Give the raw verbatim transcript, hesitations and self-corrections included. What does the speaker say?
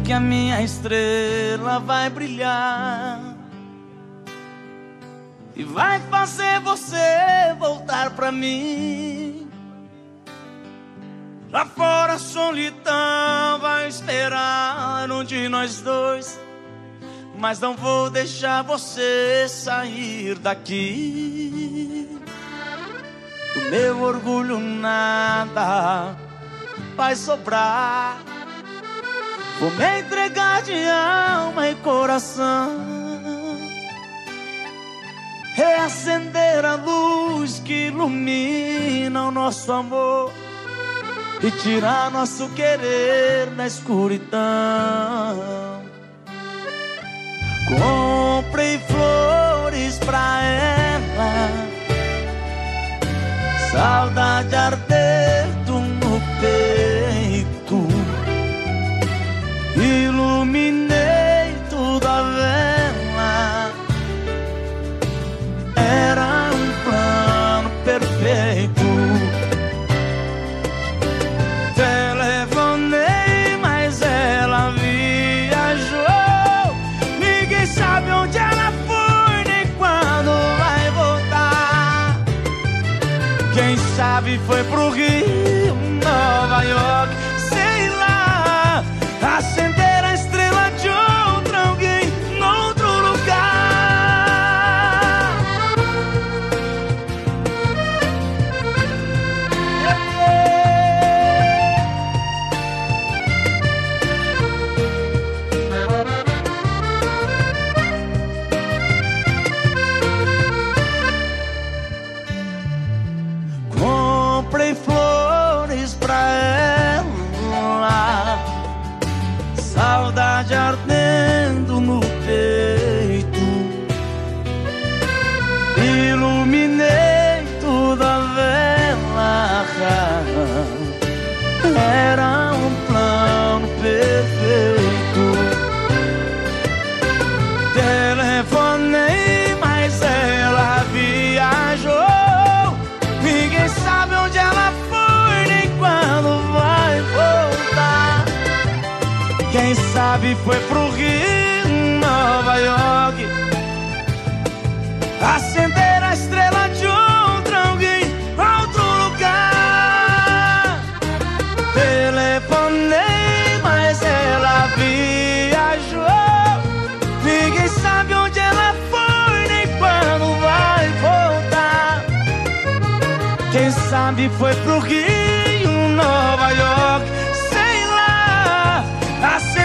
que a minha estrela vai brilhar e vai fazer você voltar pra mim. Lá fora a solidão vai esperar um de nós dois, mas não vou deixar você sair daqui. Do meu orgulho nada vai sobrar. Vou me entregar de alma e coração, reacender a luz que ilumina o nosso amor e tirar nosso querer da escuridão. Comprei flores pra ela, saudade ardendo no peito, iluminei toda a vela. Era um plano perfeito. Telefonei, mas ela viajou. Ninguém sabe onde ela foi, nem quando vai voltar. Quem sabe foi pro Rio, Nova York, sei lá, acender a estrela de outra alguém noutro lugar. Comprei flores pra ela, saudade ardendo no peito, iluminei toda a vela. Era um plano perfeito. Telefonei, mas ela viajou. Ninguém sabe onde ela foi, nem quando vai voltar. Quem sabe foi pro Rio, Nova York, acender a estrela de outra alguém, outro lugar. Telefonei, mas ela viajou. Ninguém sabe onde ela foi, nem quando vai voltar. Quem sabe foi pro Rio, Nova York, sei lá, acender